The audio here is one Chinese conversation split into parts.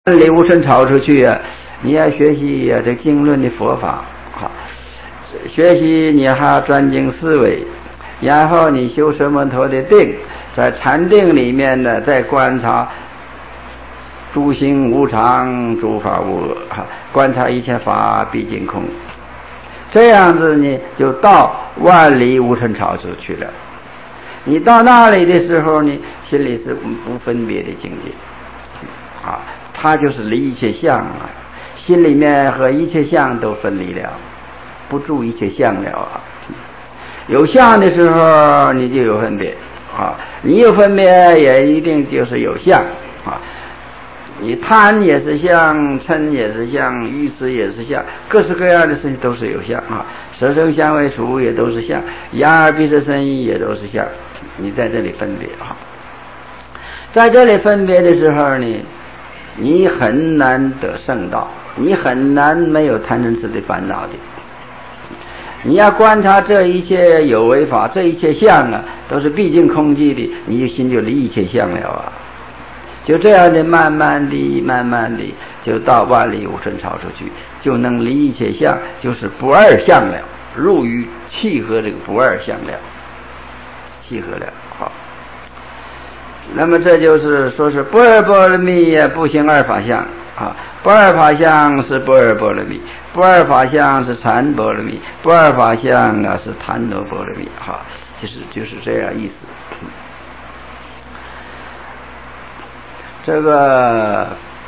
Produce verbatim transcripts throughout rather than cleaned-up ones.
离无尘超出去啊，你要学习啊这经论的佛法，好，学习你还要专精思维，然后你修什么头的定，在禅定里面呢，再观察诸行无常，诸法无我，观察一切法毕竟空，这样子呢，就到万里无尘超出去了。你到那里的时候呢，心里是不分别的境界，啊。他就是离一切相啊，心里面和一切相都分离了，不住一切相了啊。有相的时候你就有分别啊，你有分别也一定就是有相啊。你贪也是相，嗔也是相，欲执也是相，各式各样的事情都是有相啊。色声香味触也都是相，眼耳鼻舌身意也都是相。你在这里分别啊，在这里分别的时候呢，你很难得圣道，你很难没有贪嗔痴的烦恼的。你要观察这一切有为法，这一切相啊，都是毕竟空寂的，你心就离一切相了啊。就这样的慢慢的、慢慢的，就到万里无尘超出去，就能离一切相，就是不二相了，入于契合这个不二相了，契合了。好。那么这就是说是不二波罗蜜不行二法相啊，不二法相是不二波罗蜜，不二法相是禅波罗蜜，不二法相啊是檀罗波罗蜜哈，就是就是这样意思。这个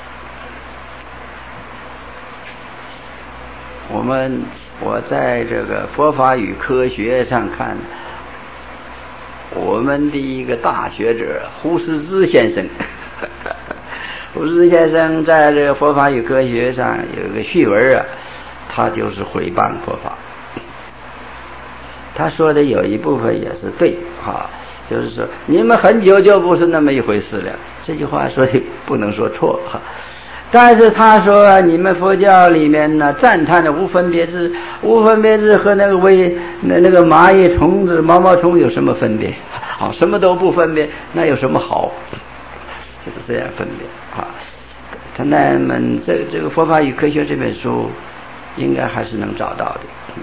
我们我在这个佛法与科学上看，我们的一个大学者胡适之先生，胡适先生在这个佛法与科学上有一个序文啊，他就是毁谤佛法。他说的有一部分也是对啊，就是说你们很久就不是那么一回事了，这句话说的不能说错哈。但是他说你们佛教里面呢，赞叹的无分别智，无分别智和那个微那那个蚂蚁虫子毛毛虫有什么分别？好，什么都不分别，那有什么好？就是这样分别啊。他那么这这个佛法与科学这本书应该还是能找到的。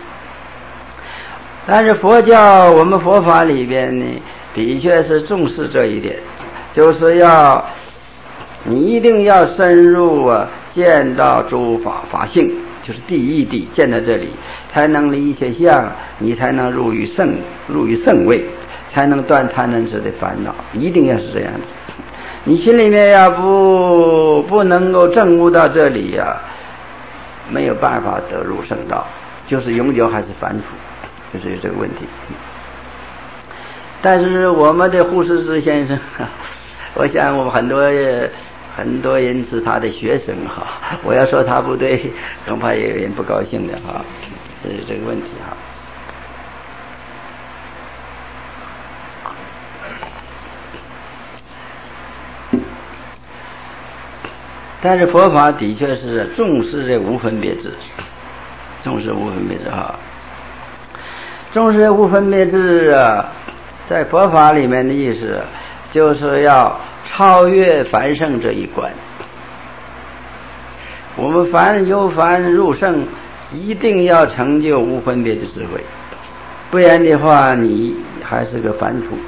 但是佛教我们佛法里边呢，的确是重视这一点，就是要你一定要深入啊，见到诸法法性，就是第一地见到这里，才能离一切相，你才能入于圣入于圣位，才能断贪嗔痴的烦恼，一定要是这样的。你心里面要不不能够证悟到这里呀、啊，没有办法得入圣道，就是永久还是凡夫，就是有这个问题。但是我们的胡适之先生，我想我们很多很多人是他的学生哈，我要说他不对，恐怕也有人不高兴的哈，这是这个问题哈。但是佛法的确是重视这无分别智，重视无分别智哈，重视无分别智啊，在佛法里面的意思就是要超越凡圣这一关。我们凡由凡入圣，一定要成就无分别的智慧，不然的话你还是个凡夫。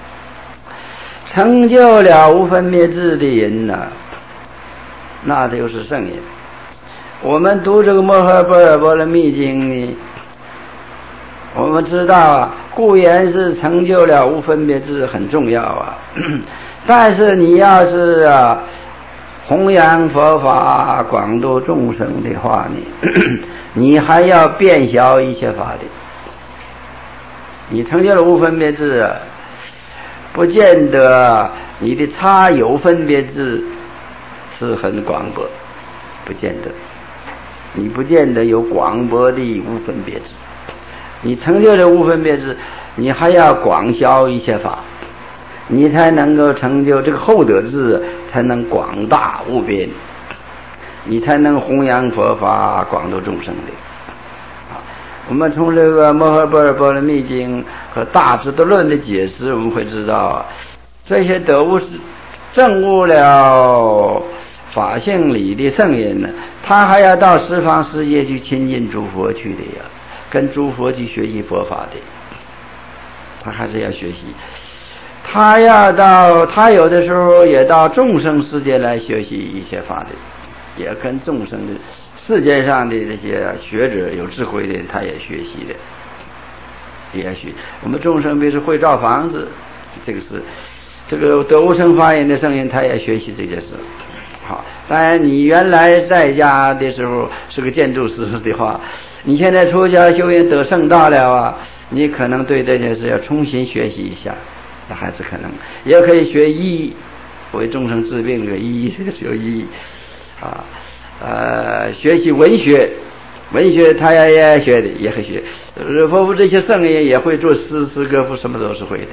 成就了无分别智的人呢、啊，那就是圣人。我们读这个摩诃般若波罗蜜经呢，我们知道啊，固然是成就了无分别智很重要啊，但是你要是啊弘扬佛法广度众生的话呢，你还要遍晓一切法的。你成就了无分别智啊，不见得你的差有分别智是很广博，不见得，你不见得有广博的无分别智。你成就了无分别智，你还要广晓一切法，你才能够成就这个厚德智，才能广大无边，你才能弘扬佛法广度众生的。我们从这个摩诃般若波罗蜜经和大智度论的解释，我们会知道这些得悟证悟了法性里的圣人呢，他还要到十方世界去亲近诸佛去的呀，跟诸佛去学习佛法的，他还是要学习。他要到，他有的时候也到众生世界来学习一些法的，也跟众生的世界上的这些学者有智慧的，他也学习的。也许我们众生比如说会造房子，这个是这个得无生法眼的圣人，他也学习这件事。好，当然你原来在家的时候是个建筑师的话，你现在出家修行得圣道了啊，你可能对这件事要重新学习一下，那还是可能。也可以学医，为众生治病这个医，这个学医啊，呃，学习文学。文学他也也学的，也会学。佛父这些圣人也会做诗诗歌赋，什么都是会的，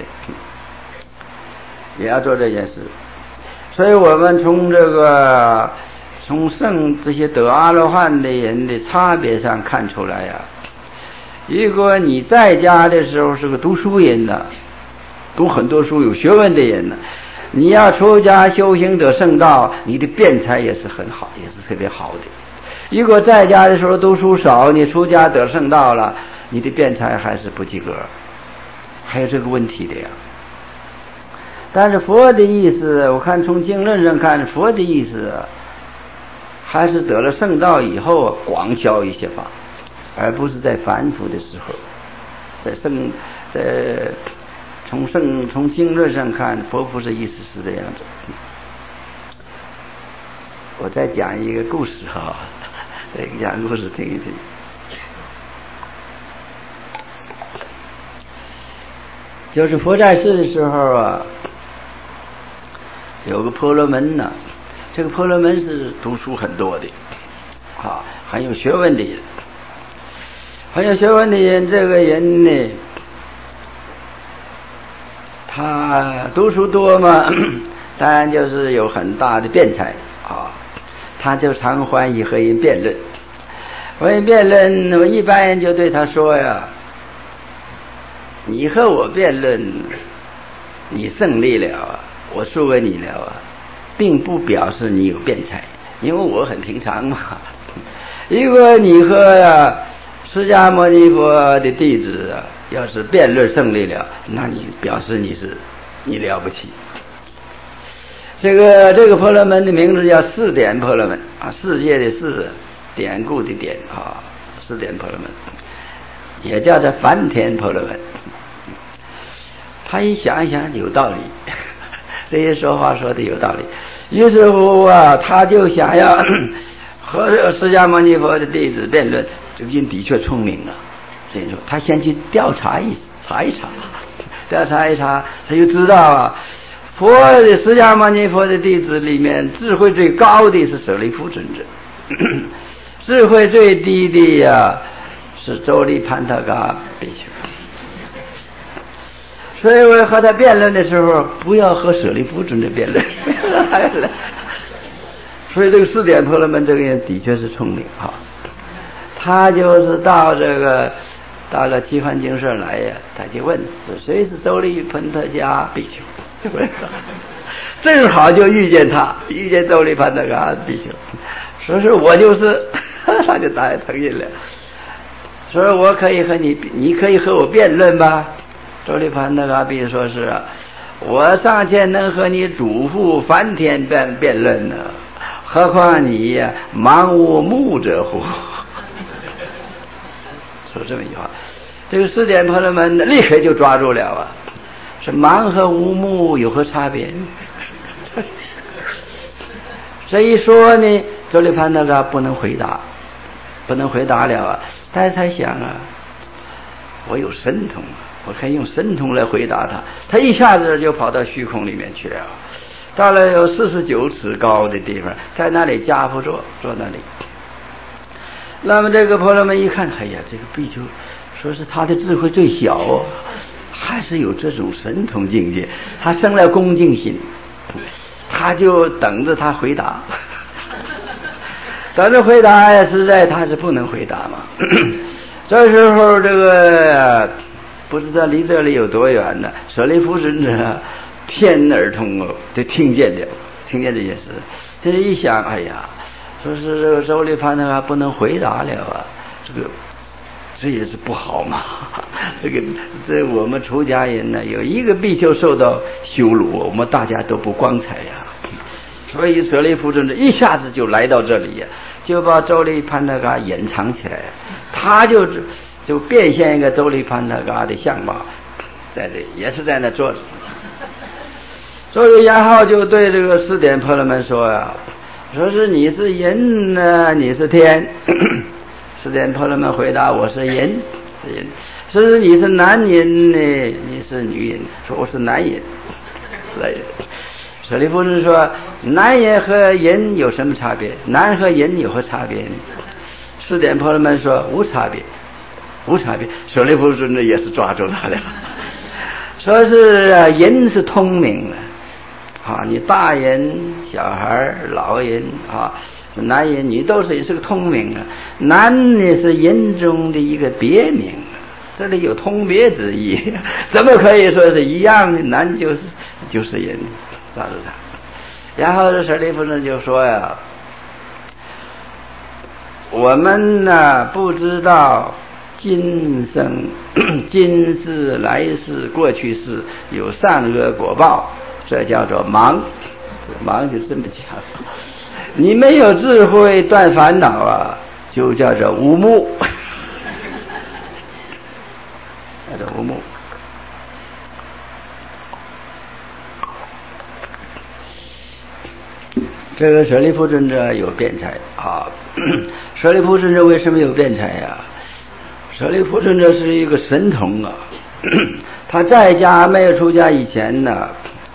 也要做这件事。所以我们从这个从圣这些得阿罗汉的人的差别上看出来呀、啊，如果你在家的时候是个读书人呢，读很多书有学问的人呢，你要出家修行得圣道，你的辩才也是很好，也是特别好的。如果在家的时候读书少，你出家得圣道了，你的辩才还是不及格，还有这个问题的呀。但是佛的意思，我看从经论上看，佛的意思还是得了圣道以后广销一些法，而不是在凡夫的时候，在圣在从圣从经论上看，佛不是意思是这样子。我再讲一个故事哈。这个讲故事听一听。就是佛在世的时候啊，有个婆罗门呢，这个婆罗门是读书很多的啊，很有学问的人，很有学问的人。这个人呢，他读书多嘛，当然就是有很大的辩才啊。他就常欢喜和人辩论，和人辩论，那么一般人就对他说呀：“你和我辩论，你胜利了啊，我输给你了啊，并不表示你有辩才，因为我很平常嘛。如果你和呀释迦牟尼佛的弟子啊，要是辩论胜利了，那你表示你是你了不起。”这个这个婆罗门的名字叫四点婆罗门啊，世界的世，典故的典啊，四点婆罗门，也叫做梵天婆罗门。他一想一想有道理，这些说话说的有道理。于是乎啊，他就想要和释迦牟尼佛的弟子辩论，这个人的确聪明啊。所以说，他先去调查一查一查，调查一查，他就知道啊。佛的释迦牟尼佛的弟子里面，智慧最高的是舍利弗尊者，智慧最低的呀、啊、是周利盘他嘎比丘。所以我和他辩论的时候，不要和舍利弗尊者辩论。所以这个四点婆罗门这个人的确是聪明啊，他就是到这个到了齐桓精舍来呀，他就问谁是周利盘他嘎比丘。正好就遇见他，遇见周利盘那个比丘，说是我就是，他就答应同意了，说我可以和你，你可以和我辩论吧。周利盘那个比丘说是，我尚且能和你主父梵天辩辩论呢，何况你呀盲无目者乎？说这么一句话，这个四点婆罗门立刻就抓住了啊。是盲和无目有何差别？这一说呢，周利盘那个不能回答，不能回答了啊。但是他想啊，我有神通，我可以用神通来回答他。他一下子就跑到虚空里面去了，到了有四十九尺高的地方，在那里家趺坐，坐那里。那么这个婆罗门一看，哎呀，这个比丘说是他的智慧最小哦。还是有这种神通境界，他生了恭敬心，他就等着他回答，等着回答呀，实在他是不能回答嘛。这时候这个不知道离这里有多远呢，舍利弗尊者偏耳通哦，就听见了，听见这件事， 这一想，哎呀，说是这个周立盘他不能回答了啊，这个这也是不好嘛。这个这我们出家人呢，有一个比丘受到羞辱，我们大家都不光彩呀。所以舍利弗尊者一下子就来到这里呀，就把周利盘那个隐藏起来，他就就变现一个周利盘那个的相貌，在这也是在那坐着。所以然后就对这个四点婆罗门说呀，说是你是人呢，你是天。四点婆罗门回答，我是人，是人。是你是男人呢，你是女人？说我是男人，来人。舍利弗尊者说，男人和人有什么差别？男和人有何差别呢？四点婆罗门说无差别，无差别。舍利弗尊者也是抓住他了，说是人是通明的，啊，你大人、小孩、老人啊，男人女都是也是个通明的。男呢是人中的一个别名，这里有通别之意，怎么可以说是一样的？男就是就是人，抓住他。然后这舍利弗尊就说呀，我们呢不知道今生、今世、来世、过去世有善恶果报，这叫做盲。盲就这么讲，你没有智慧断烦恼啊，就叫做无目，叫做无目。这个舍利弗尊者有辩才啊，舍利弗尊者为什么有辩才呀？舍利弗尊者是一个神童啊，他在家没有出家以前呢，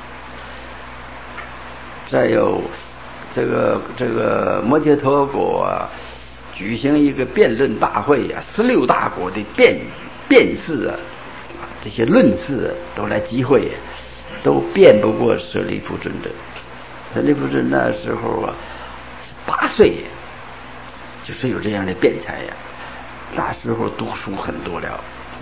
再有这个这个摩羯陀国啊，举行一个辩论大会啊，十六大国的辩辩士啊，这些论士、啊、都来集会，都辩不过舍利弗尊者。舍利弗尊那时候啊，八岁，就是有这样的辩才呀。那时候读书很多了，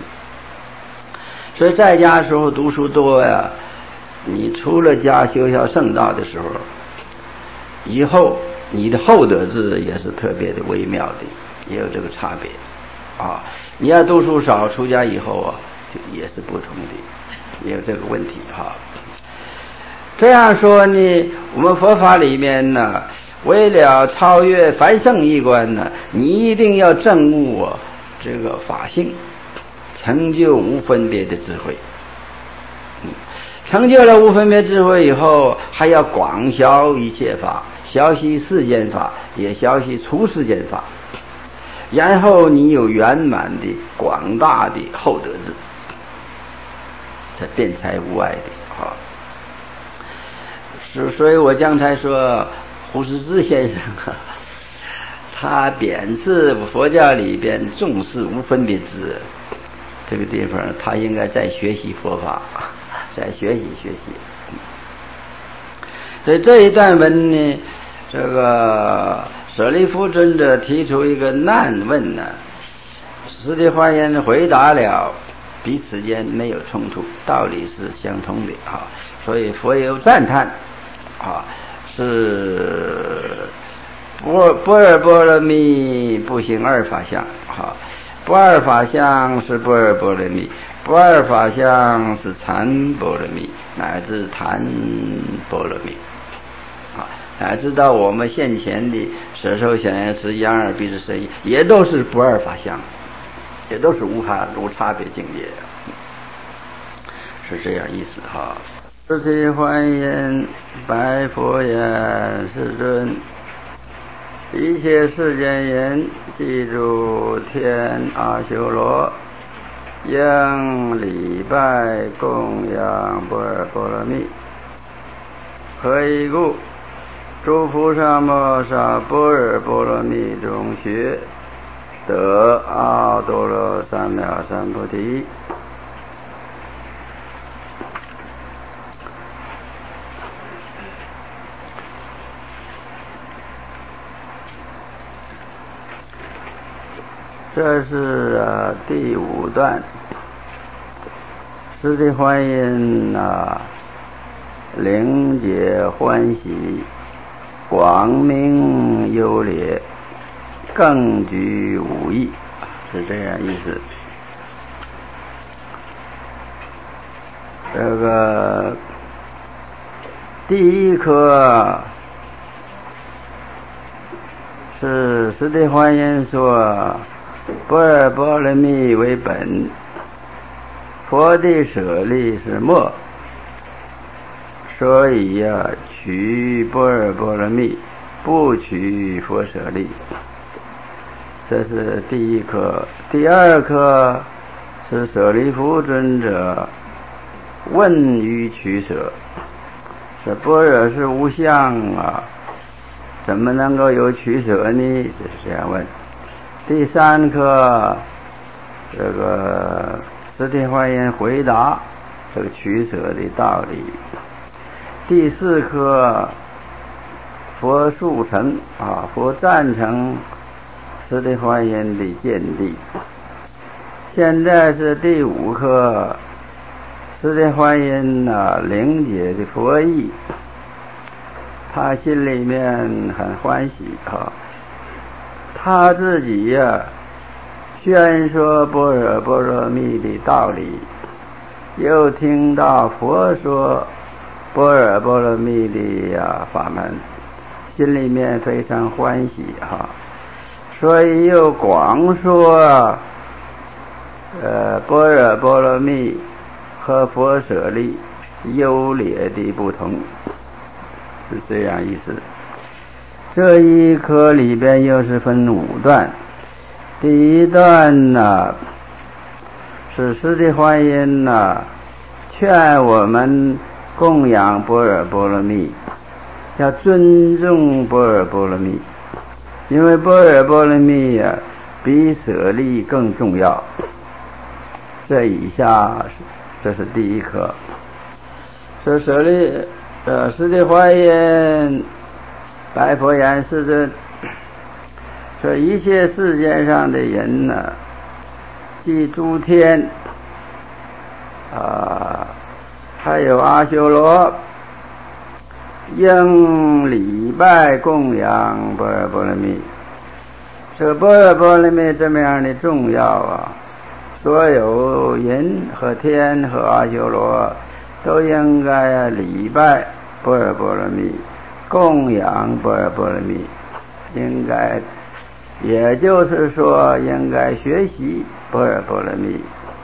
所以在家的时候读书多呀。你出了家修下圣道的时候，以后你的厚德智也是特别的微妙的，也有这个差别啊。你要读书少，出家以后啊，就也是不同的，也有这个问题哈、啊。这样说呢，我们佛法里面呢，为了超越凡圣一观呢，你一定要证悟、啊、这个法性，成就无分别的智慧。嗯，成就了无分别智慧以后，还要广销一切法，消息世间法，也消息出世间法，然后你有圆满的广大的厚德智，这辩才无碍的啊。所以我刚才说胡适之先生啊，他贬斥佛教里边重视无分别智，这个地方他应该再学习佛法，再学习学习。所以这一段文呢，这个舍利弗尊者提出一个难问呢，释迦华严回答了，彼此间没有冲突，道理是相通的啊。所以佛有赞叹啊，是不不二波罗蜜不行二法相啊，不二法相是不二波罗蜜，不二法相是禅波罗蜜，乃至檀波罗蜜啊，乃至到我们现前的舍受想行识眼耳鼻舌身意，也都是不二法相，也都是无差无差别境界，是这样意思哈。释迦华严白佛言：世尊，一切世间人，记住天阿修罗，应礼拜供养不二波罗蜜。何以故？诸菩萨摩萨般若波罗蜜中学得阿多罗三藐三菩提。这是啊第五段，释迦华严啊灵解欢喜， 广明优劣，更具无益，是这样意思。这个第一课是释地华严说般若波罗蜜为本，佛的舍利是末，所以呀、啊，取般若波罗蜜，不取佛舍利。这是第一课。第二课是舍利弗尊者问于取舍，这般若是无相啊，怎么能够有取舍呢？就是这样问。第三课这个释地华严回答这个取舍的道理。第四课佛速成啊，佛赞成释地华严的见地。现在是第五课，释地华严呐、啊、灵解的佛意，他心里面很欢喜啊，他自己呀、啊、宣说般若波罗蜜的道理，又听到佛说般若波罗蜜的呀、啊、法门，心里面非常欢喜哈、啊，所以又广说呃般若波罗蜜和佛舍利优劣的不同，是这样意思。这一课里边又是分五段，第一段呢是释地华严呢劝我们供养般若波罗蜜，要尊重般若波罗蜜，因为般若波罗蜜啊比舍利更重要。这以下这是第一课。这舍利呃释地华严白佛言世尊，这一切世界上的人呢，即诸天啊，还有阿修罗，应礼拜供养般若波罗蜜。这般若波罗蜜这么样的重要啊，所有人和天和阿修罗都应该礼拜般若波罗蜜，供养般若波罗蜜，应该也就是说应该学习般若波罗蜜。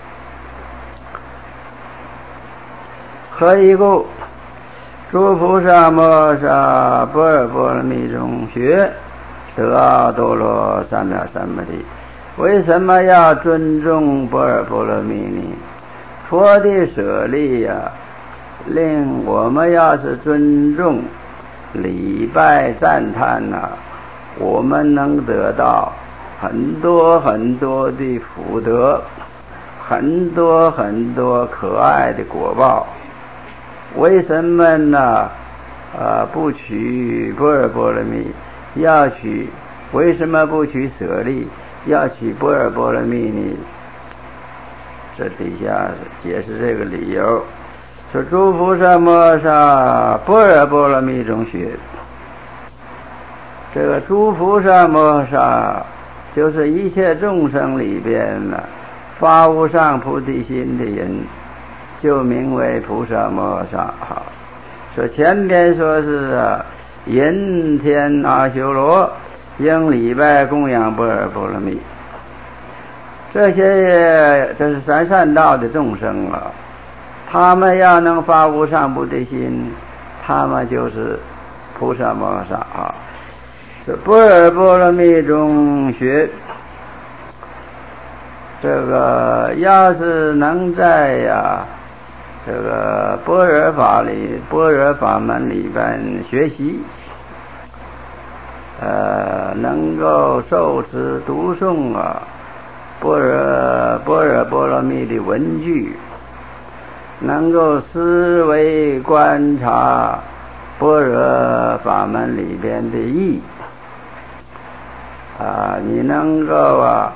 何以故？诸菩萨摩萨般若波罗蜜中学得阿多罗三藐三菩提。为什么要尊重般若波罗蜜呢？佛的舍利呀、啊，令我们要是尊重、礼拜、赞叹呐、啊，我们能得到很多很多的福德，很多很多可爱的果报。为什么呢？啊，不取般若波罗蜜，要取？为什么不取舍利，要取般若波罗蜜呢？这底下解释这个理由。说诸菩萨摩萨般若波罗蜜中学，这个诸菩萨摩萨就是一切众生里边呢，发无上菩提心的人，就名为菩萨摩萨哈。说前边说是啊，人天阿修罗应礼拜供养般若波罗蜜，这些这是三善道的众生啊，他们要能发无上菩提心，他们就是菩萨摩萨啊。这般若波罗蜜中学，这个要是能在呀、啊、这个般若法里般若法门里边学习，呃，能够受持读诵啊般若般若波罗蜜的文句，能够思维观察般若法门里边的义啊，你能够啊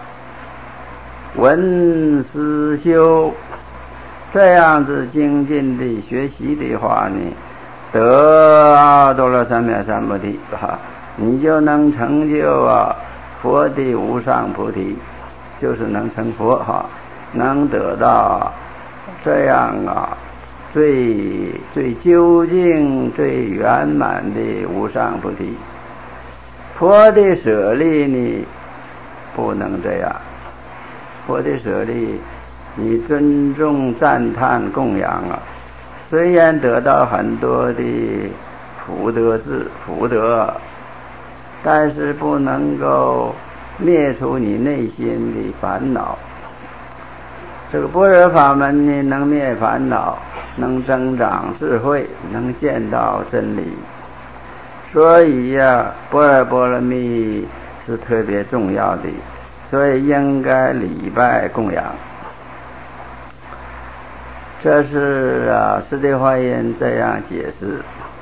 闻思修，这样子精进的学习的话呢， 得阿多罗三藐三菩提哈，你就能成就啊佛的无上菩提，就是能成佛哈，能得到这样啊最最究竟最圆满的无上菩提。佛的舍利呢不能这样，佛的舍利你尊重赞叹供养啊，虽然得到很多的福德智福德，但是不能够灭除你内心的烦恼。这个般若法门呢，能灭烦恼，能增长智慧，能见到真理。所以呀、啊，般若波罗蜜是特别重要的，所以应该礼拜供养。这是啊，释迦华严这样解释。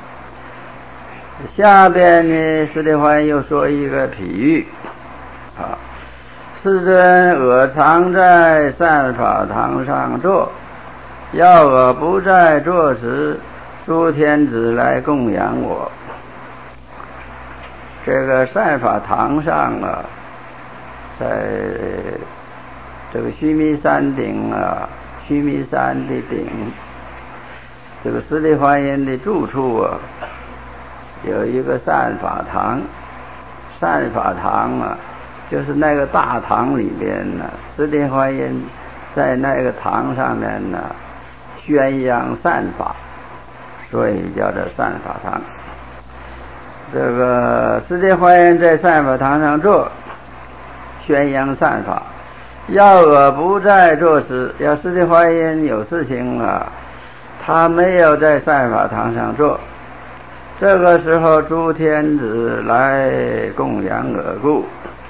下边呢，释迦华严又说一个譬喻啊。世尊，我常在善法堂上坐，要我不在坐时，诸天子来供养我。这个善法堂上啊，在这个须弥山顶啊，须弥山的顶，这个释迦华严的住处啊，有一个善法堂。善法堂啊，就是那个大堂里边呢，释迦华严在那个堂上面呢宣扬善法，所以叫做善法堂。这个释迦华严在善法堂上坐，宣扬善法。要我不在坐时，要释迦华严有事情啊，他没有在善法堂上坐，这个时候诸天子来供养我故，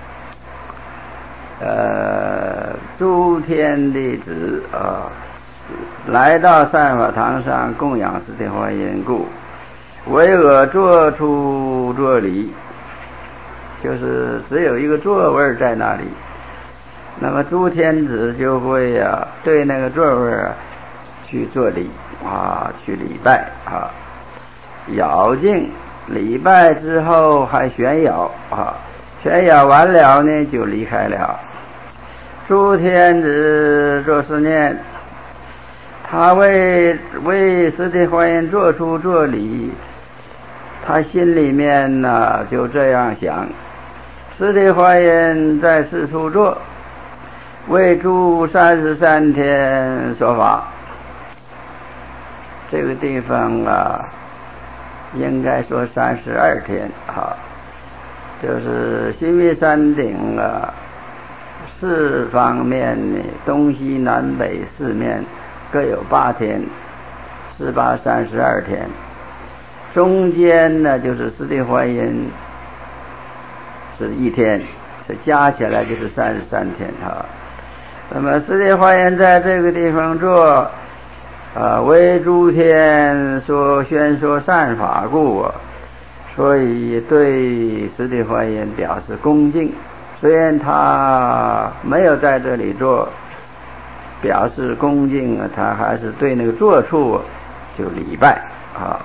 呃，诸天的子啊，来到善法堂上供养释迦华严故，为我坐处坐礼，就是只有一个座位在那里，那么诸天子就会啊对那个座位啊去做礼啊，去礼拜啊，咬敬礼拜之后还旋咬啊，旋咬完了呢就离开了。诸天子做思念，他为为释迦华严做出做礼，他心里面呢就这样想：释迦华严在四处坐，为诸三十三天说法。这个地方啊，应该说三十二天啊，就是须弥山顶啊，四方面呢，东西南北四面各有八天，四八三十二天。中间呢，就是释迦华严是一天，这加起来就是三十三天啊。那么释迦华严在这个地方做啊，为诸天说宣说善法故，所以对释迦华严表示恭敬。虽然他没有在这里做，表示恭敬，他还是对那个坐处就礼拜啊。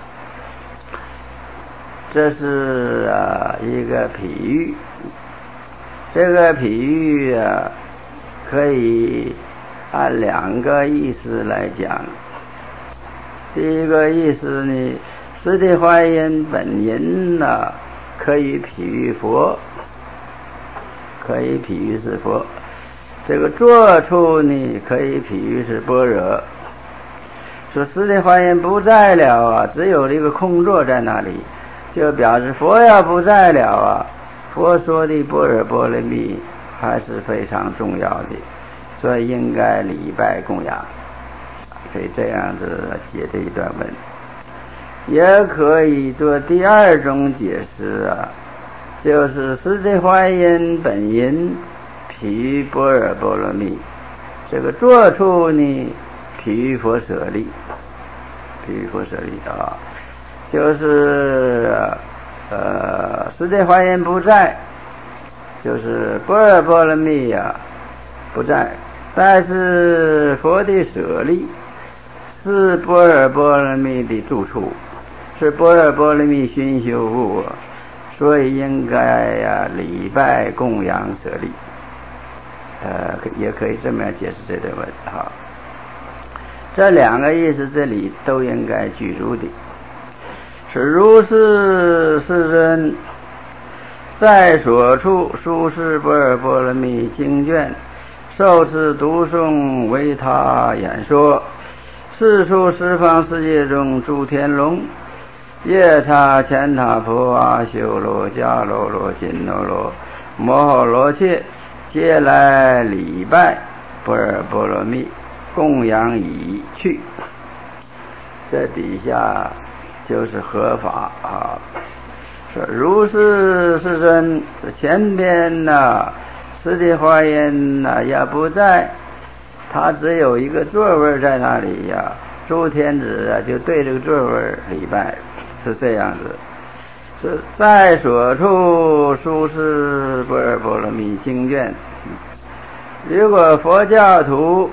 这是啊一个譬喻，这个譬喻啊可以按两个意思来讲。第一个意思呢，释迦华严本人呢、啊、可以譬喻佛，可以譬喻是佛。这个坐处呢可以譬喻是般若。说释迦华严不在了啊，只有这个空座在那里，就表示佛要不在了啊，佛说的般若波罗蜜还是非常重要的，所以应该礼拜供养。可以这样子解这一段文，也可以做第二种解释啊，就是释迦华严本人譬喻般若波罗蜜，这个坐处呢譬喻佛舍利，譬喻佛舍利啊，就是呃释迦华严不在，就是般若波罗蜜啊不在，但是佛的舍利是般若波罗蜜的住处， 是般若波罗蜜熏修物，所以应该呀、啊、礼拜供养舍利。呃，也可以这么样解释这个问题哈。这两个意思这里都应该具足的。是如是世尊在所处书是般若波罗蜜经卷，受持读诵为他演说，四处十方世界中诸天龙、夜叉、乾闼婆、阿修罗、迦楼罗、紧罗罗、摩诃罗伽，皆来礼拜般若波罗蜜，供养已去。这底下就是合法啊。说如是世尊，前边呢、啊，释迦华严呢也不在，他只有一个座位在那里呀、啊，诸天子啊就对这个座位礼拜，是这样子。是在所处书是般若波罗蜜经卷。如果佛教徒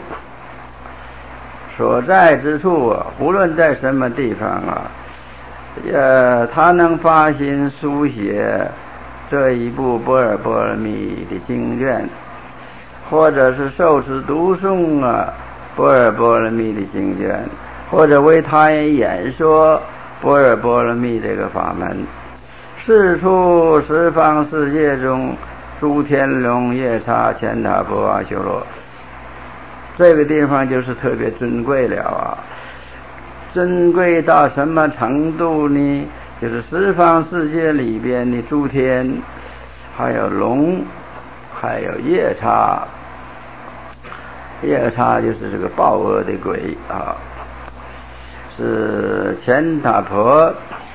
所在之处啊，无论在什么地方啊，呃，他能发心书写这一部般若波罗蜜的经卷，或者是受持读诵啊般若波罗蜜的经卷，或者为他人演说般若波罗蜜这个法门，四处十方世界中诸天龙、夜叉、乾闼婆、阿修罗，这个地方就是特别尊贵了啊！珍贵到什么程度呢？就是十方世界里边的诸天，还有龙，还有夜叉。夜叉就是这个报恶的鬼啊，是乾闼婆。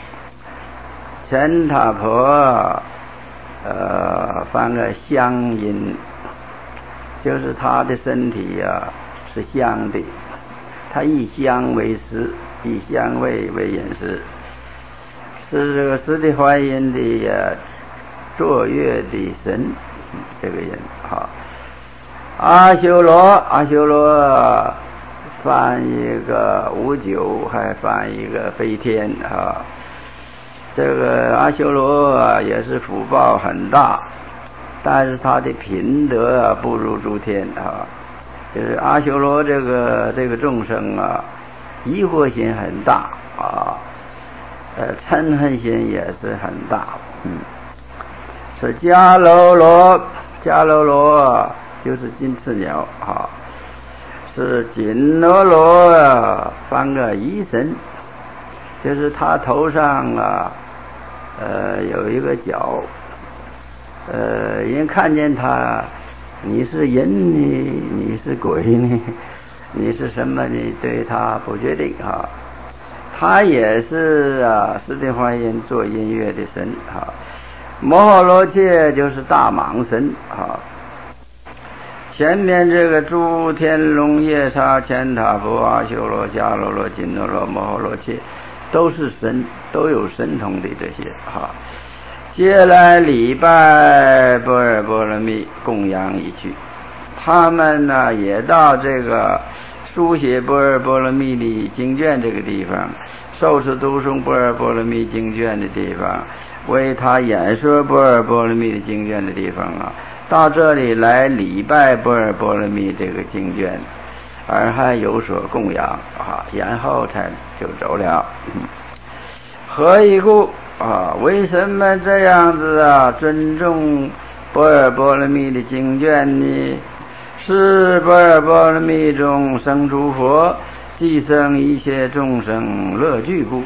乾闼婆，呃，翻个香音，就是他的身体呀、啊、是香的。它以香为食，以香味为饮食，是这个释迦华严的呀坐月的神，这个人哈。阿修罗，阿修罗翻一个无九，还翻一个飞天啊。这个阿修罗啊也是福报很大，但是他的品德啊不如诸天啊。就是阿修罗这个这个众生啊，疑惑心很大啊，呃，嗔恨心也是很大。嗯，是迦楼罗，迦楼罗就是金翅鸟啊，是紧罗罗啊，翻个疑神，就是他头上啊，呃，有一个角，呃，人看见他。你是人呢？你是鬼呢？你是什么呢？对他不决定啊。他也是啊，释迦华严做音乐的神啊。摩诃罗伽就是大蟒神啊。前面这个诸天龙、夜叉、乾闼婆、阿修罗、迦楼罗、紧罗罗、摩诃罗伽，都是神，都有神通的这些啊。接来礼拜般若波罗蜜，供养已去。他们呢也到这个书写般若波罗蜜的经卷这个地方，受持读诵般若波罗蜜经卷的地方，为他演说般若波罗蜜的经卷的地方啊，到这里来礼拜般若波罗蜜这个经卷，而还有所供养啊，然后才就走了。何以故？啊，为什么这样子啊？尊重般若波罗蜜的经卷呢？是般若波罗蜜中生诸佛，即生一切众生乐具故。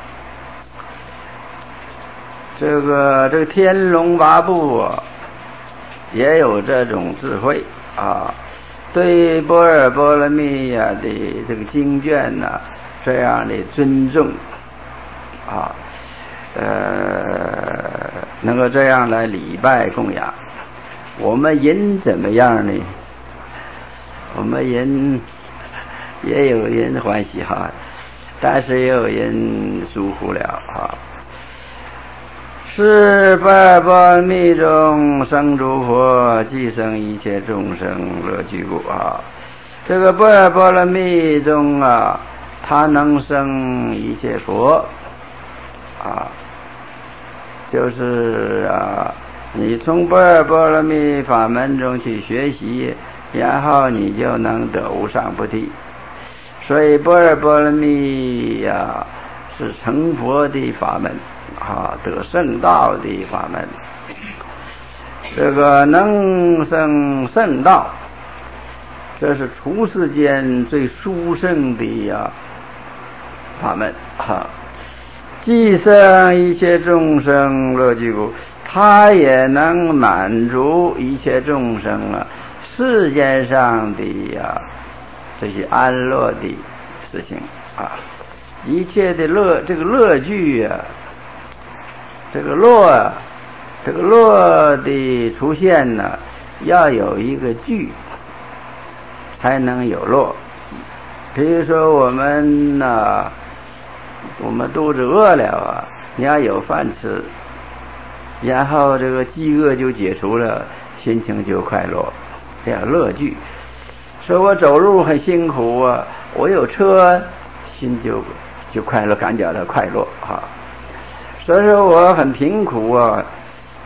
这个这个天龙八部啊，也有这种智慧啊，对般若波罗蜜呀、啊、的这个经卷呢、啊，这样的尊重啊。呃，能够这样来礼拜供养。我们人怎么样呢？我们人也有人欢喜哈，但是也有人疏忽了啊。是般若波罗蜜中生诸佛，即生一切众生乐具故啊。这个般若波罗蜜中啊，它能生一切佛。 啊，就是啊，你从般若波罗蜜法门中去学习，然后你就能得无上菩提。所以般若波罗蜜呀、啊，是成佛的法门啊，得圣道的法门。这个能生圣道，这是出世间最殊胜的呀、啊、法门哈。既生一切众生乐具故，它也能满足一切众生啊世间上的呀、啊、这些安乐的事情啊，一切的乐，这个乐具啊，这个乐啊。这个乐的出现呢，要有一个具，才能有乐。比如说我们呢、啊，我们肚子饿了啊，你要有饭吃，然后这个饥饿就解除了，心情就快乐，这样乐具。说我走路很辛苦啊，我有车，心就就快乐，感觉到快乐哈。所以说我很贫苦啊，